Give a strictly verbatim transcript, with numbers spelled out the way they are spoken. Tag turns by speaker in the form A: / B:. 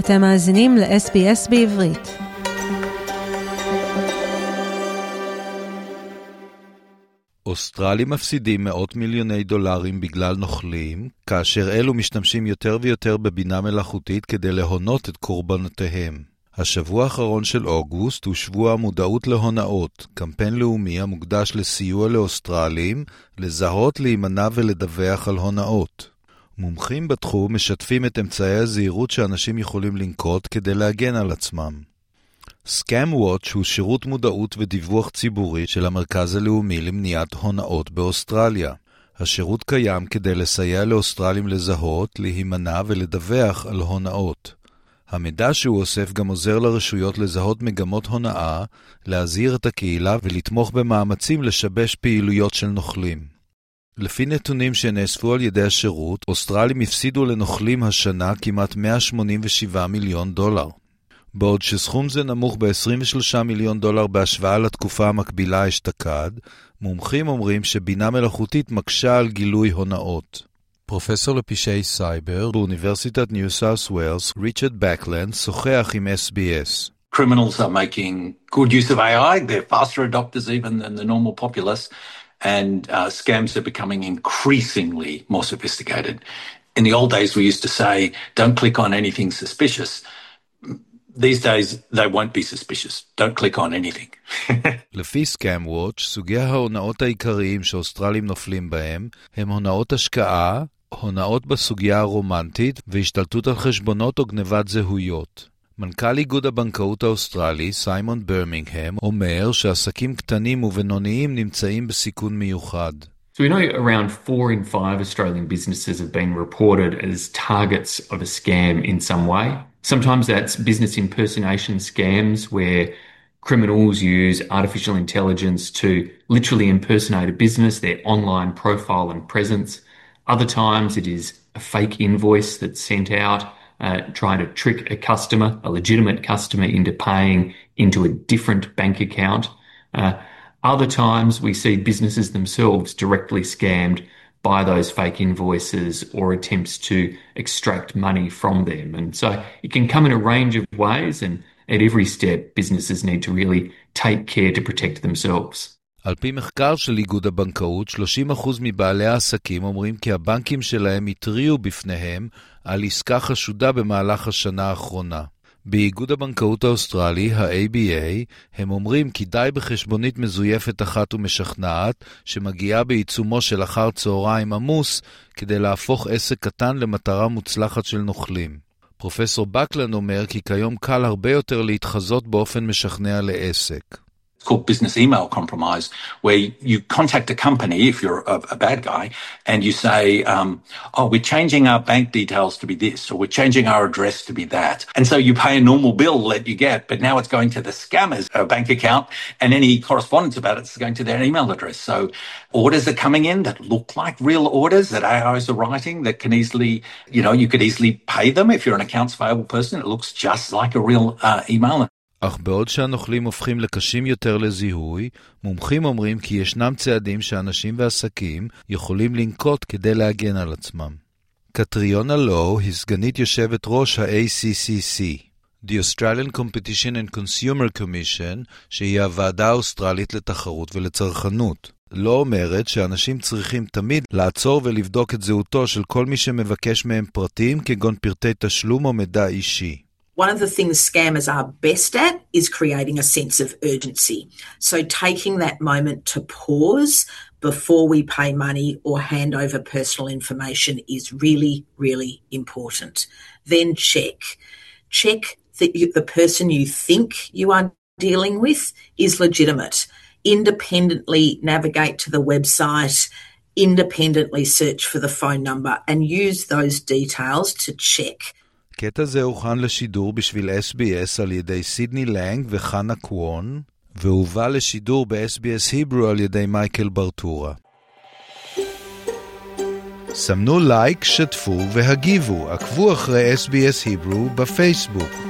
A: אתם מאזינים ל-אס בי אס בעברית.
B: אוסטרלים מפסידים מאות מיליוני דולרים בגלל נוכלים, כאשר אלו משתמשים יותר ויותר בבינה מלאכותית כדי להונות את קורבנותיהם. השבוע האחרון של אוגוסט הוא שבוע המודעות להונאות, קמפיין לאומי המוקדש לסיוע לאוסטרלים, לזהות, להימנע ולדווח על הונאות. מומחים בתחום משתפים את אמצעי הזהירות שאנשים יכולים לנקוט כדי להגן על עצמם. Scam Watch הוא שירות מודעות ודיווח ציבורי של המרכז הלאומי למניעת הונאות באוסטרליה. השירות קיים כדי לסייע לאוסטרלים לזהות, להימנע ולדווח על הונאות. המידע שהוא אוסף גם עוזר לרשויות לזהות מגמות הונאה, להזהיר את הקהילה ולתמוך במאמצים לשבש פעילויות של נוכלים. לפי נתונים שנאספו על ידי השירות, אוסטרלים הפסידו לנוכלים השנה כמעט מאה שמונים ושבעה מיליון דולר. בעוד שסכום זה נמוך ב-עשרים ושלושה מיליון דולר בהשוואה לתקופה המקבילה אשתקד, מומחים אומרים שבינה מלאכותית מקשה על גילוי הונאות. פרופסור לפשעי סייבר באוניברסיטת ניו סאות' ווילס, ריצ'רד בקלנד, שוחח עם אס בי אס.
C: Criminals are making good use of A I. They're faster adopters even than the normal populace. And uh, scams are becoming increasingly more sophisticated. In the old days, we used to say, don't click on anything suspicious. These days, they won't be suspicious. Don't click on anything.
B: לפי Scam Watch, סוגי ההונאות העיקריים שאוסטרלים נופלים בהם הם הונאות השקעה, הונאות בסוגיה הרומנטית והשתלטות על חשבונות או גנבת זהויות. מנכ"ל איגוד הבנקאות האוסטרלי, סיימון ברמינגהם, אומר שעסקים קטנים ובינוניים נמצאים בסיכון מיוחד.
D: So we know around four in five Australian businesses have been reported as targets of a scam in some way. Sometimes that's business impersonation scams where criminals use artificial intelligence to literally impersonate a business, their online profile and presence. Other times it is a fake invoice that's sent out, Uh, trying to trick a customer, a legitimate customer, into paying into a different bank account. Uh, other times we see businesses themselves directly scammed by those fake invoices or attempts to extract money from them. And so it can come in a range of ways, and at every step businesses need to really take care to protect themselves.
B: על פי מחקר של איגוד הבנקאות, שלושים אחוז מבעלי העסקים אומרים כי הבנקים שלהם התריעו בפניהם על עסקה חשודה במהלך השנה האחרונה. באיגוד הבנקאות האוסטרלי, ה-איי בי איי, הם אומרים כי די בחשבונית מזויפת אחת ומשכנעת, שמגיעה בעיצומו של אחר צהריים עמוס, כדי להפוך עסק קטן למטרה מוצלחת של נוכלים. פרופסור בקלן אומר כי כיום קל הרבה יותר להתחזות באופן משכנע לעסק.
C: It's called business email compromise, where you contact a company, if you're a, a bad guy, and you say, um, oh, we're changing our bank details to be this, or we're changing our address to be that. And so you pay a normal bill that you get, but now it's going to the scammer's uh, bank account, and any correspondence about it is going to their email address. So orders are coming in that look like real orders that A Is are writing that can easily, you know, you could easily pay them. If you're an accounts payable person, it looks just like a real uh, email.
B: אך בעוד שהנוכלים הופכים לקשים יותר לזיהוי, מומחים אומרים כי ישנם צעדים שאנשים ועסקים יכולים לנקוט כדי להגן על עצמם. קטריונה לו היא סגנית יושבת ראש ה-איי סי סי סי, The Australian Competition and Consumer Commission, שהיא הוועדה האוסטרלית לתחרות ולצרכנות. לא אומרת שאנשים צריכים תמיד לעצור ולבדוק את זהותו של כל מי שמבקש מהם פרטים כגון פרטי תשלום או מידע אישי.
E: One of the things scammers are best at is creating a sense of urgency. So taking that moment to pause before we pay money or hand over personal information is really, really important. Then check. Check that you, the person you think you are dealing with is legitimate. Independently navigate to the website, independently search for the phone number and use those details to check.
B: קטע זה הוכן לשידור בשביל אס בי אס על ידי סידני לנג וחנה קוון, והובא לשידור ב-אס בי אס היברו על ידי מייקל ברטורה. סמנו לייק, שתפו והגיבו, עקבו אחרי אס בי אס היברו בפייסבוק.